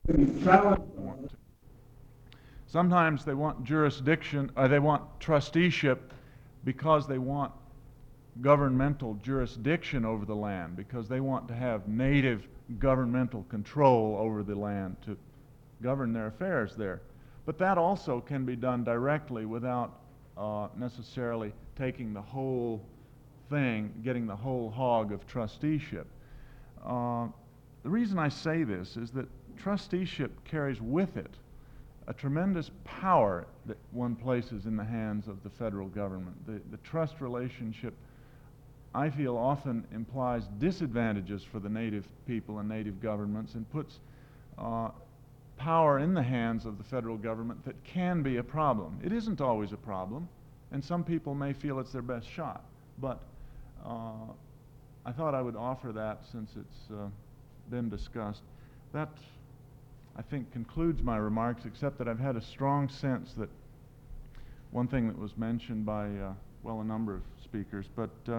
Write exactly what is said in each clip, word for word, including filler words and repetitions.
want to. Sometimes they want jurisdiction, or they want trusteeship because they want governmental jurisdiction over the land, because they want to have native governmental control over the land to govern their affairs there. But that also can be done directly without uh, necessarily taking the whole thing, getting the whole hog of trusteeship. Uh, the reason I say this is that trusteeship carries with it a tremendous power that one places in the hands of the federal government. The, the trust relationship, I feel, often implies disadvantages for the native people and native governments and puts uh, power in the hands of the federal government that can be a problem. It isn't always a problem, and some people may feel it's their best shot, but uh, I thought I would offer that since it's uh, been discussed. That, I think, concludes my remarks, except that I've had a strong sense that one thing that was mentioned by, uh, well, a number of speakers, but uh,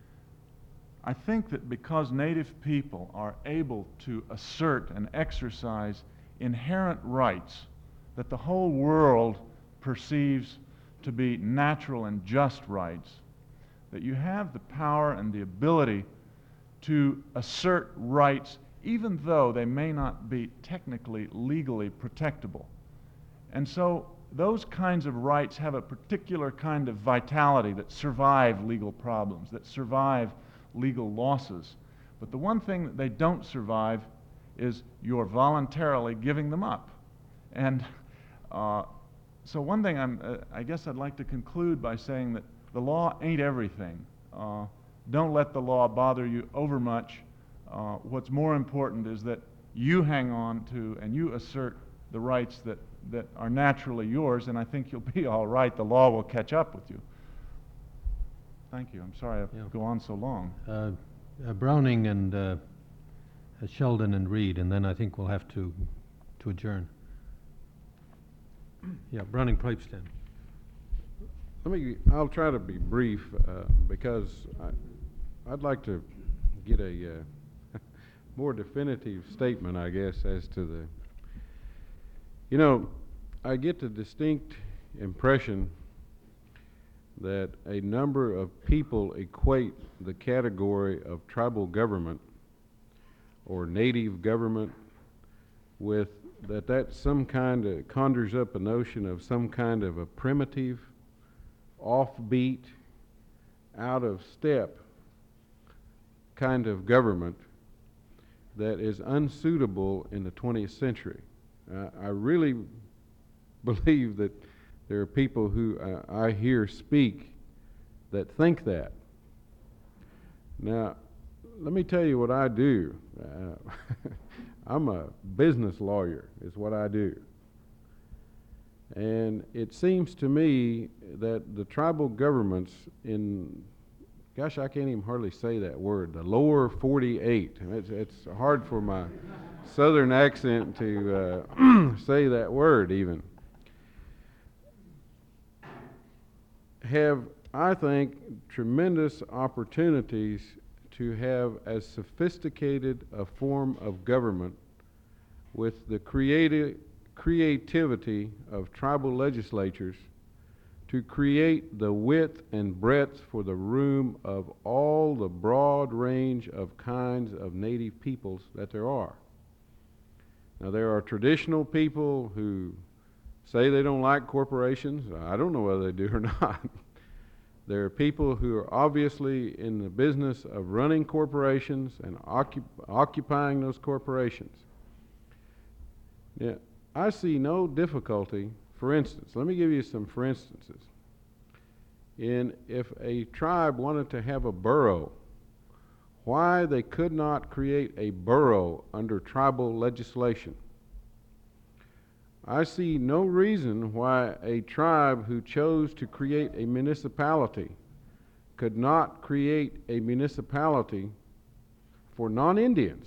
I think that because native people are able to assert and exercise inherent rights that the whole world perceives to be natural and just rights, that you have the power and the ability to assert rights even though they may not be technically, legally protectable. And so those kinds of rights have a particular kind of vitality that survive legal problems, that survive legal losses. But the one thing that they don't survive is you're voluntarily giving them up. And uh, so one thing I'm, uh, I guess I'd like to conclude by saying that the law ain't everything. Uh, don't let the law bother you overmuch. Uh, what's more important is that you hang on to and you assert the rights that, that are naturally yours, and I think you'll be all right. The law will catch up with you. Thank you. I'm sorry I Yeah. go on so long. Uh, uh, Browning and uh, uh, Sheldon and Reed, and then I think we'll have to to adjourn. Yeah, Browning Pipestem. Let me, I'll try to be brief uh, because I, I'd like to get a uh, more definitive statement, I guess, as to the, you know, I get the distinct impression that a number of people equate the category of tribal government or native government with that that some kind of conjures up a notion of some kind of a primitive, offbeat, out of step kind of government that is unsuitable in the twentieth century. Uh, I really believe that there are people who uh, I hear speak that think that. Now, let me tell you what I do. Uh, I'm a business lawyer, is what I do. And it seems to me that the tribal governments in, gosh, I can't even hardly say that word, the lower forty-eight. It's, it's hard for my southern accent to uh, say that word even. Have, I think, tremendous opportunities to have as sophisticated a form of government with the creati- creativity of tribal legislatures to create the width and breadth for the room of all the broad range of kinds of native peoples that there are. Now, there are traditional people who say they don't like corporations. I don't know whether they do or not. There are people who are obviously in the business of running corporations and occup- occupying those corporations. Yeah, I see no difficulty. For instance, let me give you some for instances. In if a tribe wanted to have a borough, why they could not create a borough under tribal legislation. I see no reason why a tribe who chose to create a municipality could not create a municipality for non-Indians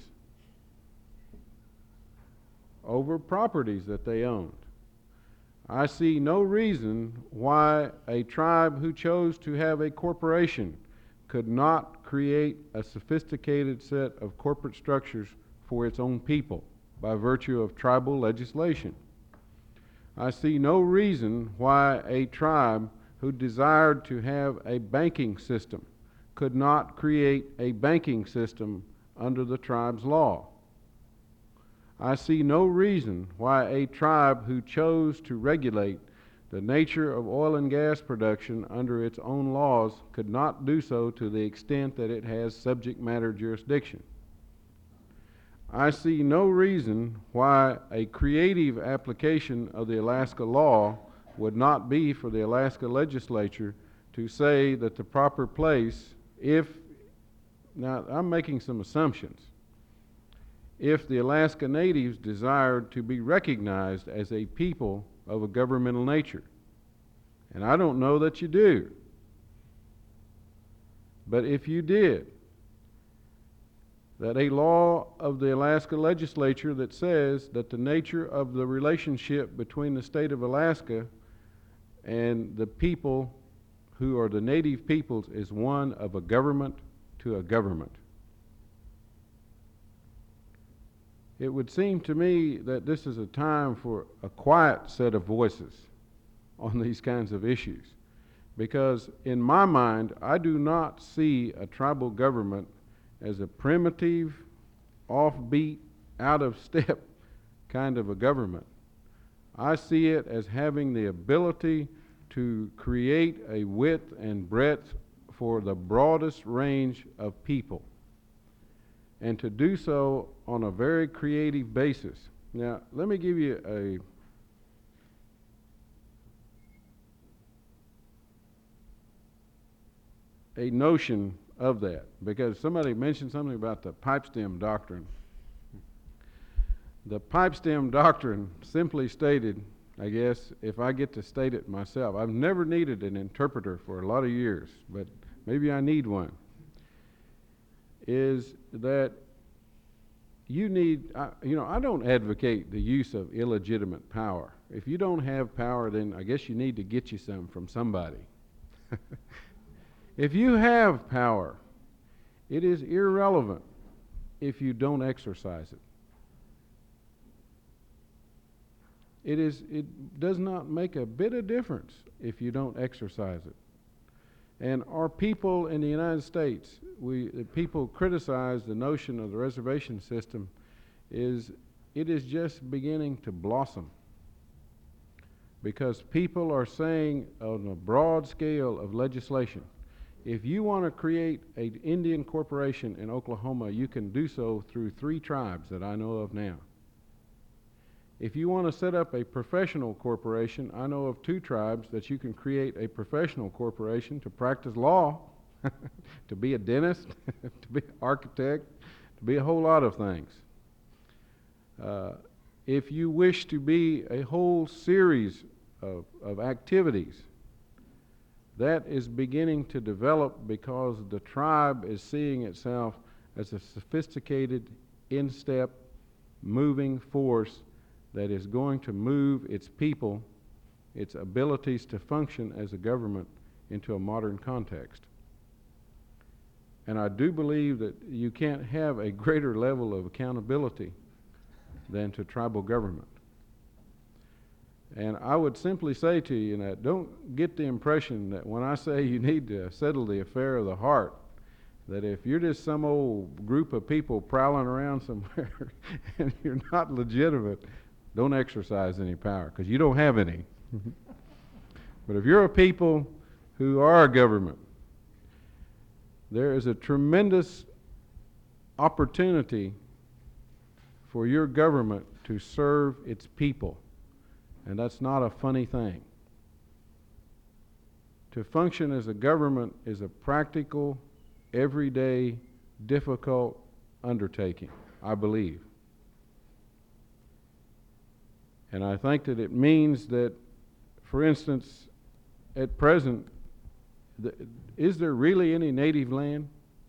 over properties that they owned. I see no reason why a tribe who chose to have a corporation could not create a sophisticated set of corporate structures for its own people by virtue of tribal legislation. I see no reason why a tribe who desired to have a banking system could not create a banking system under the tribe's law. I see no reason why a tribe who chose to regulate the nature of oil and gas production under its own laws could not do so to the extent that it has subject matter jurisdiction. I see no reason why a creative application of the Alaska law would not be for the Alaska legislature to say that the proper place, if, now I'm making some assumptions, if the Alaska Natives desired to be recognized as a people of a governmental nature. And I don't know that you do. But if you did, that a law of the Alaska legislature that says that the nature of the relationship between the state of Alaska and the people who are the native peoples is one of a government to a government. It would seem to me that this is a time for a quiet set of voices on these kinds of issues, because in my mind, I do not see a tribal government as a primitive, offbeat, out of step kind of a government. I see it as having the ability to create a width and breadth for the broadest range of people, and to do so on a very creative basis. Now, let me give you a a notion of that, because somebody mentioned something about the pipe stem doctrine. The pipe stem doctrine, simply stated, I guess, if I get to state it myself, I've never needed an interpreter for a lot of years, but maybe I need one, is that you need, I, you know, I don't advocate the use of illegitimate power. If you don't have power, then I guess you need to get you some from somebody. If you have power, it is irrelevant if you don't exercise it. It is, it does not make a bit of difference if you don't exercise it. And our people in the United States, we, the people criticize the notion of the reservation system, is it is just beginning to blossom. Because people are saying on a broad scale of legislation, if you want to create an Indian corporation in Oklahoma, you can do so through three tribes that I know of now. If you want to set up a professional corporation, I know of two tribes that you can create a professional corporation to practice law, to be a dentist, to be an architect, to be a whole lot of things. Uh, if you wish to be a whole series of, of activities, that is beginning to develop because the tribe is seeing itself as a sophisticated, in-step, moving force that is going to move its people, its abilities to function as a government, into a modern context. And I do believe that you can't have a greater level of accountability than to tribal government. And I would simply say to you that don't get the impression that when I say you need to settle the affair of the heart, that if you're just some old group of people prowling around somewhere and you're not legitimate, don't exercise any power, because you don't have any. But if you're a people who are a government, there is a tremendous opportunity for your government to serve its people. And that's not a funny thing. To function as a government is a practical, everyday, difficult undertaking, I believe. And I think that it means that, for instance, at present, the, is there really any native land?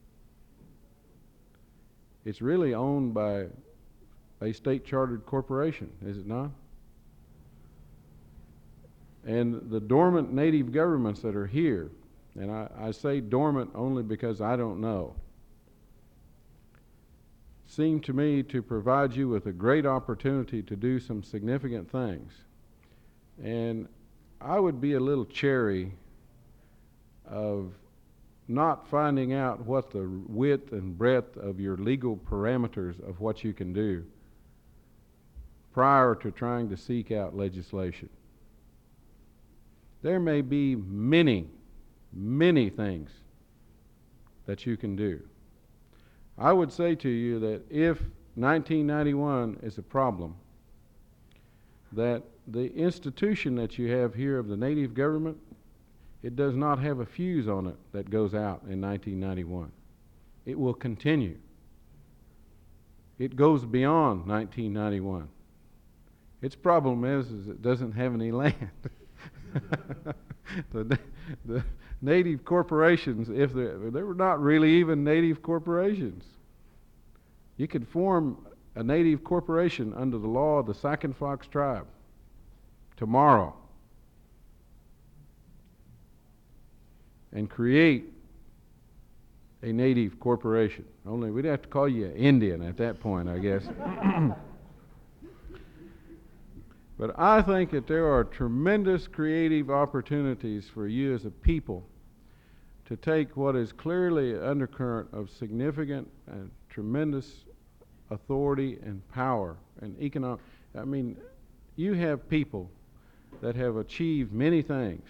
It's really owned by a state-chartered corporation, is it not? And the dormant native governments that are here, and I, I say dormant only because I don't know, seem to me to provide you with a great opportunity to do some significant things. And I would be a little chary of not finding out what the width and breadth of your legal parameters of what you can do prior to trying to seek out legislation. There may be many, many things that you can do. I would say to you that if nineteen ninety-one is a problem, that the institution that you have here of the native government, it does not have a fuse on it that goes out in nineteen ninety-one. It will continue. It goes beyond nineteen ninety-one. Its problem is, is it doesn't have any land. the, the native corporations, if they they were not really even native corporations. You could form a native corporation under the law of the Sac and Fox tribe tomorrow and create a native corporation. Only we'd have to call you an Indian at that point, I guess. But I think that there are tremendous creative opportunities for you as a people to take what is clearly an undercurrent of significant and tremendous authority and power and economic. I mean, you have people that have achieved many things.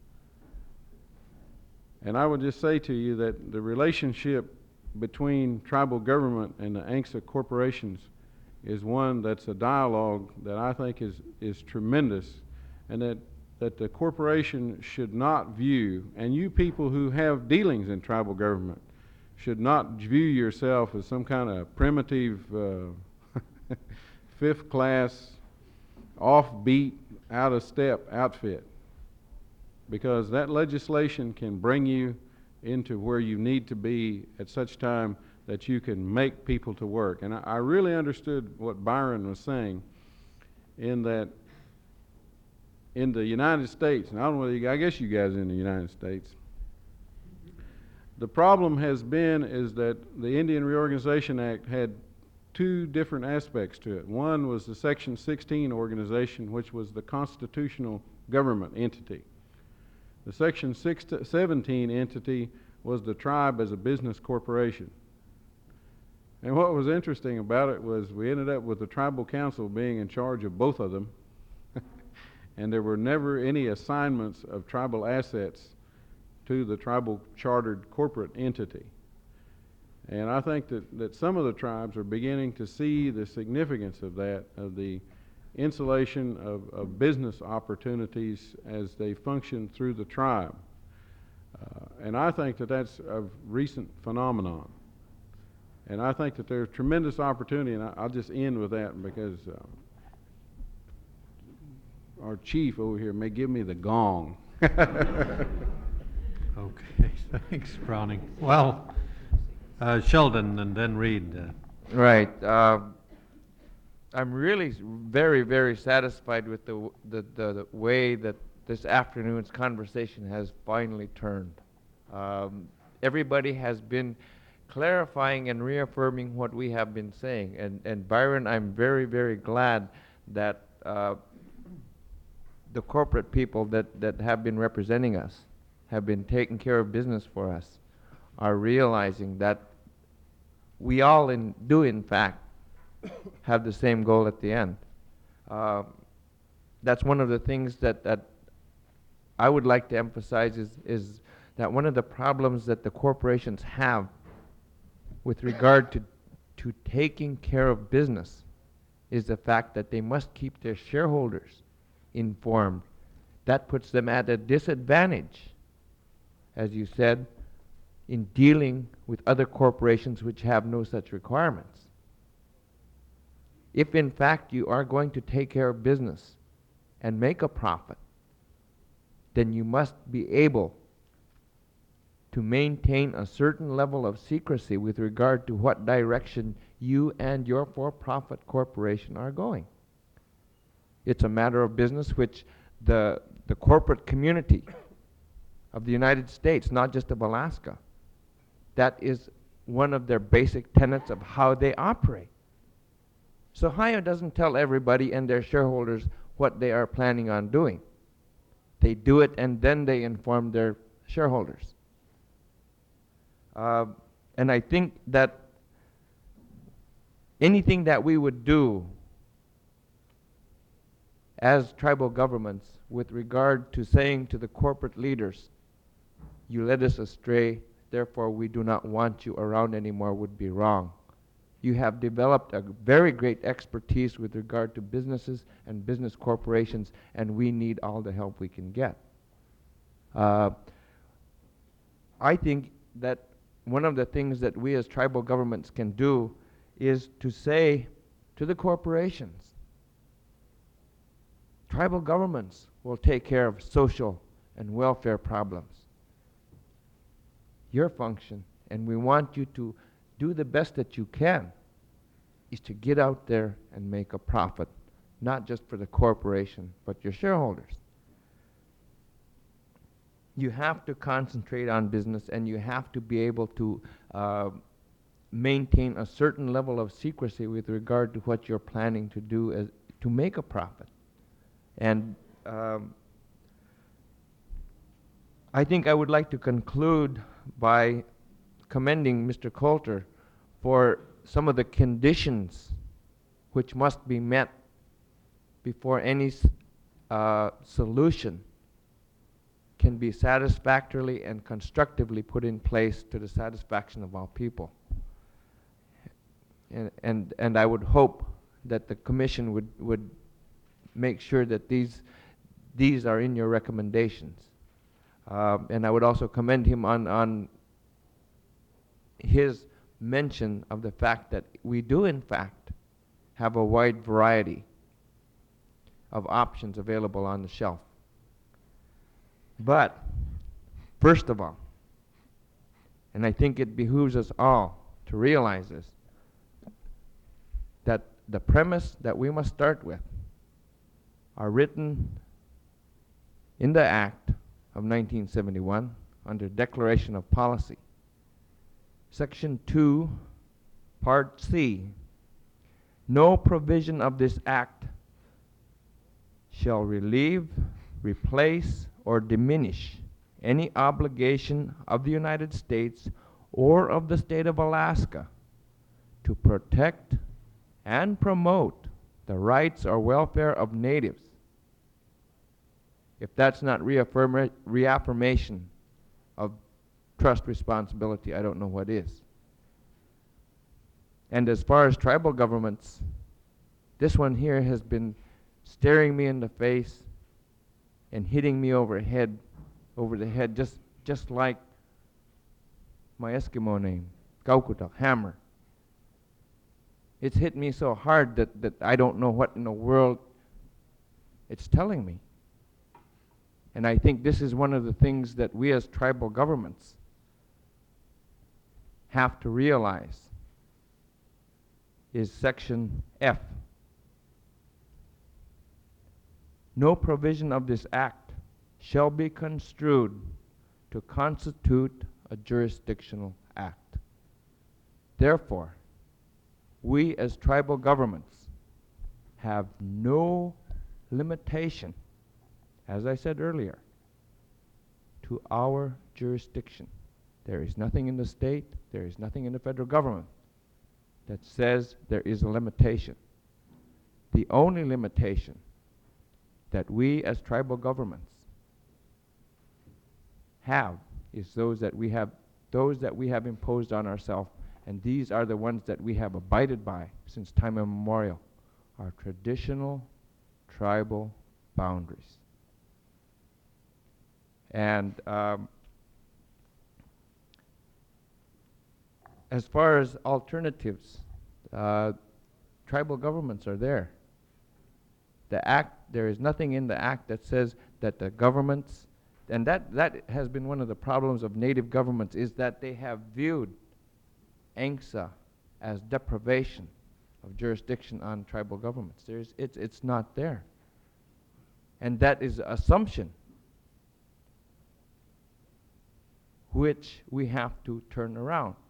And I would just say to you that the relationship between tribal government and the A N C S A corporations is one that's a dialogue that I think is, is tremendous, and that, that the corporation should not view, and you people who have dealings in tribal government should not view yourself as some kind of primitive, uh, fifth class, offbeat, out of step outfit, because that legislation can bring you into where you need to be at such time that you can make people to work. And I, I really understood what Byron was saying, in that in the United States, and I don't know whether you, I guess you guys are in the United States, the problem has been is that the Indian Reorganization Act had two different aspects to it. One was the Section sixteen organization, which was the constitutional government entity. The Section seventeen entity was the tribe as a business corporation. And what was interesting about it was we ended up with the tribal council being in charge of both of them, and there were never any assignments of tribal assets to the tribal chartered corporate entity. And I think that, that some of the tribes are beginning to see the significance of that, of the insulation of, of business opportunities as they function through the tribe. Uh, and I think that that's a recent phenomenon. And I think that there's tremendous opportunity, and I, I'll just end with that because uh, our chief over here may give me the gong. Okay, thanks, Browning. Well, uh, Sheldon and then Reed. Uh, Right. Um, I'm really very, very satisfied with the, w- the, the, the way that this afternoon's conversation has finally turned. Um, everybody has been clarifying and reaffirming what we have been saying. And, and Byron, I'm very, very glad that uh, the corporate people that, that have been representing us, have been taking care of business for us, are realizing that we all in, do, in fact, have the same goal at the end. Uh, that's one of the things that, that I would like to emphasize is, is that one of the problems that the corporations have with regard to, to taking care of business is the fact that they must keep their shareholders informed. That puts them at a disadvantage, as you said, in dealing with other corporations which have no such requirements. If in fact you are going to take care of business and make a profit, then you must be able to maintain a certain level of secrecy with regard to what direction you and your for-profit corporation are going. It's a matter of business which the, the corporate community of the United States, not just of Alaska, that is one of their basic tenets of how they operate. So Ohio doesn't tell everybody and their shareholders what they are planning on doing. They do it and then they inform their shareholders. Uh, and I think that anything that we would do as tribal governments with regard to saying to the corporate leaders, you led us astray, therefore we do not want you around anymore, would be wrong. You have developed a very great expertise with regard to businesses and business corporations, and we need all the help we can get. Uh, I think that one of the things that we as tribal governments can do is to say to the corporations, tribal governments will take care of social and welfare problems. Your function, and we want you to do the best that you can, is to get out there and make a profit, not just for the corporation, but your shareholders. You have to concentrate on business, and you have to be able to uh, maintain a certain level of secrecy with regard to what you're planning to do as, to make a profit. And um, I think I would like to conclude by commending Mister Coulter for some of the conditions which must be met before any s- uh, solution can be satisfactorily and constructively put in place to the satisfaction of all people. And, and, and I would hope that the Commission would, would make sure that these, these are in your recommendations. Um, and I would also commend him on, on his mention of the fact that we do in fact have a wide variety of options available on the shelf. But first of all, and I think it behooves us all to realize this, that the premise that we must start with are written in the Act of nineteen seventy-one under Declaration of Policy. Section two, Part C, no provision of this Act shall relieve, replace, or diminish any obligation of the United States or of the state of Alaska to protect and promote the rights or welfare of natives. If that's not reaffirma- reaffirmation of trust responsibility, I don't know what is. And as far as tribal governments, this one here has been staring me in the face and hitting me overhead, over the head, just, just like my Eskimo name, Kaukuta, hammer. It's hit me so hard that, that I don't know what in the world it's telling me. And I think this is one of the things that we as tribal governments have to realize is Section F. No provision of this Act shall be construed to constitute a jurisdictional act. Therefore, we as tribal governments have no limitation, as I said earlier, to our jurisdiction. There is nothing in the state, there is nothing in the federal government that says there is a limitation. The only limitation that we as tribal governments have is those that we have those that we have imposed on ourselves, and these are the ones that we have abided by since time immemorial, our traditional tribal boundaries. And um, as far as alternatives, uh, tribal governments are there. The act, there is nothing in the act that says that the governments, and that, that has been one of the problems of native governments, is that they have viewed A N C S A as deprivation of jurisdiction on tribal governments. There's, it's, it's not there. And that is assumption which we have to turn around.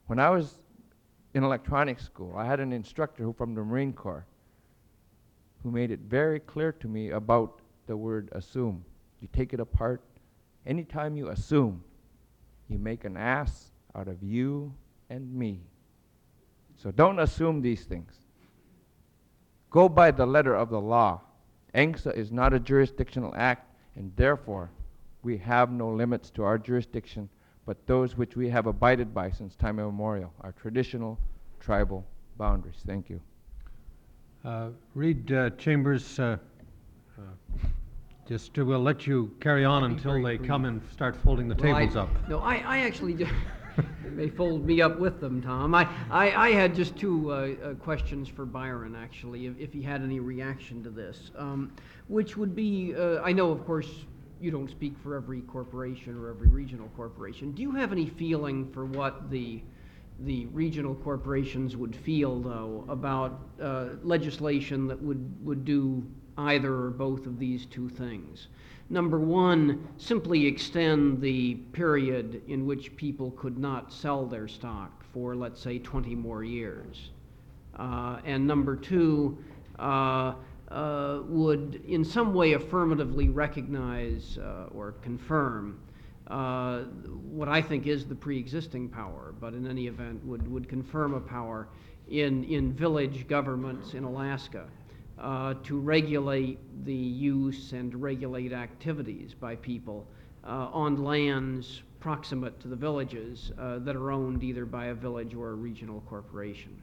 When I was in electronics school, I had an instructor who from the Marine Corps who made it very clear to me about the word assume. You take it apart. Anytime you assume, you make an ass out of you and me. So don't assume these things. Go by the letter of the law. E N C S A is not a jurisdictional act, and therefore we have no limits to our jurisdiction but those which we have abided by since time immemorial, our traditional tribal boundaries. Thank you. Uh, Reed uh, Chambers, uh, uh, just uh, we'll let you carry on I'll be until very they brief. come and start folding the Well, I- tables up. No, I, I actually, ju- they fold me up with them, Tom. I, I, I had just two uh, uh, questions for Byron, actually, if, if he had any reaction to this, um, which would be, uh, I know, of course, you don't speak for every corporation or every regional corporation. Do you have any feeling for what the the regional corporations would feel, though, about uh, legislation that would, would do either or both of these two things? Number one, simply extend the period in which people could not sell their stock for, let's say, twenty more years. Uh, and number two, uh, uh, would in some way affirmatively recognize uh, or confirm uh, what I think is the pre-existing power, but in any event would, would confirm a power in, in village governments in Alaska uh, to regulate the use and regulate activities by people uh, on lands proximate to the villages uh, that are owned either by a village or a regional corporation.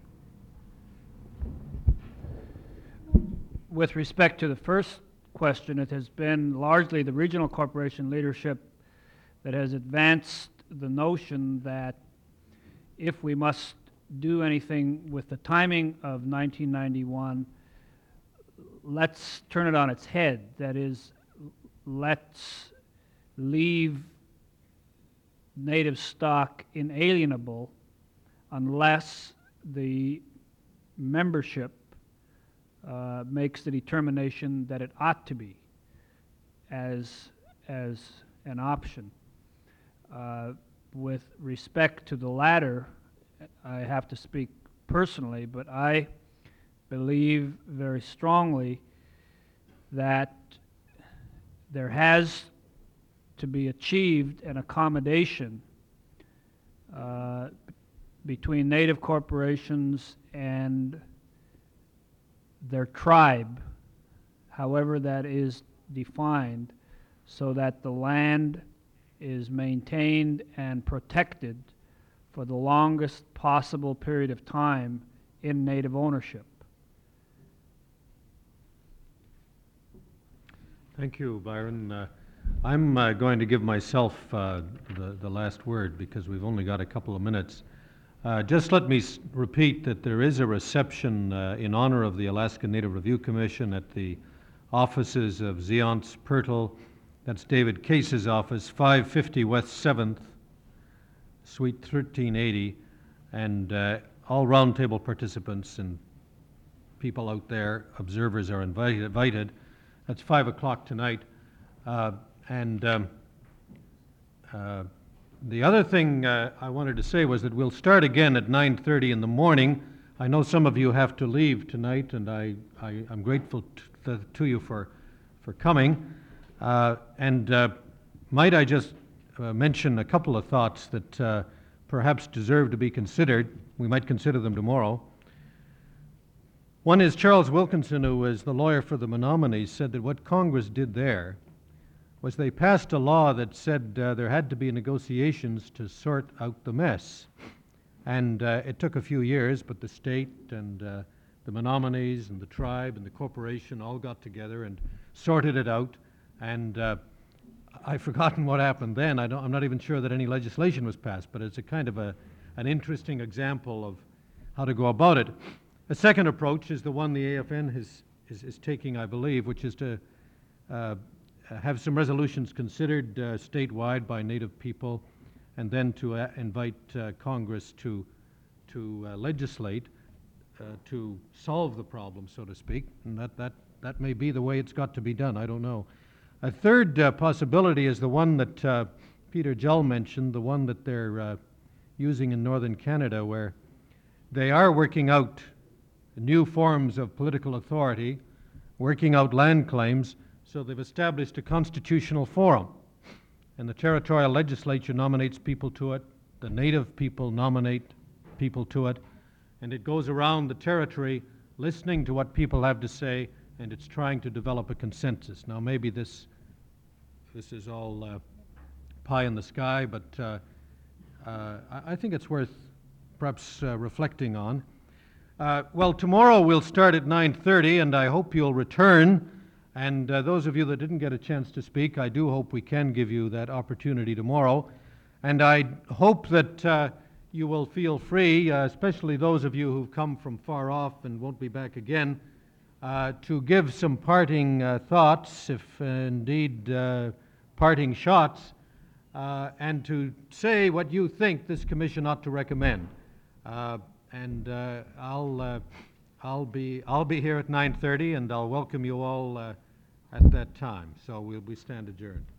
With respect to the first question, it has been largely the regional corporation leadership that has advanced the notion that if we must do anything with the timing of nineteen ninety-one, let's turn it on its head. That is, let's leave native stock inalienable unless the membership uh, makes the determination that it ought to be as, as an option. Uh, with respect to the latter, I have to speak personally, but I believe very strongly that there has to be achieved an accommodation uh, between native corporations and their tribe, however that is defined, so that the land is maintained and protected for the longest possible period of time in native ownership. Thank you, Byron. Uh, I'm uh, going to give myself uh, the, the last word because we've only got a couple of minutes. Uh, just let me s- repeat that there is a reception uh, in honor of the Alaska Native Review Commission at the offices of Zeonts Pertle. That's David Case's office, five fifty West seventh, Suite thirteen eighty, and uh, all roundtable participants and people out there, observers are invited. invited. That's five o'clock tonight. Uh, and um, uh, the other thing uh, I wanted to say was that we'll start again at nine thirty in the morning. I know some of you have to leave tonight, and I, I, I'm grateful to, to, to you for, for coming. Uh, and uh, might I just uh, mention a couple of thoughts that uh, perhaps deserve to be considered. We might consider them tomorrow. One is Charles Wilkinson, who was the lawyer for the Menominees, said that what Congress did there was they passed a law that said uh, there had to be negotiations to sort out the mess. And uh, it took a few years, but the state and uh, the Menominees and the tribe and the corporation all got together and sorted it out. And uh, I've forgotten what happened then. I don't, I'm not even sure that any legislation was passed, but it's a kind of a, an interesting example of how to go about it. A second approach is the one the A F N has, is, is taking, I believe, which is to uh, have some resolutions considered uh, statewide by Native people, and then to uh, invite uh, Congress to, to uh, legislate uh, to solve the problem, so to speak. And that, that, that may be the way it's got to be done. I don't know. A third uh, possibility is the one that uh, Peter Jull mentioned, the one that they're uh, using in northern Canada, where they are working out new forms of political authority, working out land claims, so they've established a constitutional forum. And the territorial legislature nominates people to it, the native people nominate people to it, and it goes around the territory listening to what people have to say, and it's trying to develop a consensus. Now, maybe this, this is all uh, pie in the sky, but uh, uh, I, I think it's worth perhaps uh, reflecting on. Uh, well, tomorrow we'll start at nine thirty, and I hope you'll return. And uh, those of you that didn't get a chance to speak, I do hope we can give you that opportunity tomorrow. And I hope that uh, you will feel free, uh, especially those of you who've come from far off and won't be back again, uh, to give some parting uh, thoughts, if uh, indeed uh, parting shots, uh, and to say what you think this commission ought to recommend. Uh, and uh, I'll, uh, I'll be, I'll be here at nine thirty, and I'll welcome you all uh, at that time. So we'll be stand adjourned.